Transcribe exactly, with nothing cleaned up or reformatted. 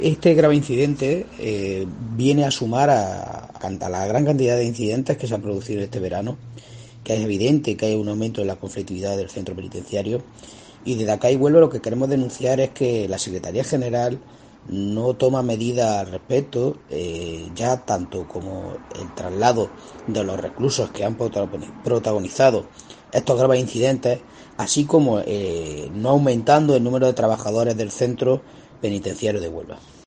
Este grave incidente eh, viene a sumar a, a la gran cantidad de incidentes que se han producido este verano, que es evidente que hay un aumento en la conflictividad del centro penitenciario, y desde acá y vuelvo lo que queremos denunciar es que la Secretaría General no toma medidas al respecto, eh, ya tanto como el traslado de los reclusos que han protagonizado estos graves incidentes, así como eh, no aumentando el número de trabajadores del centro penitenciario de Huelva.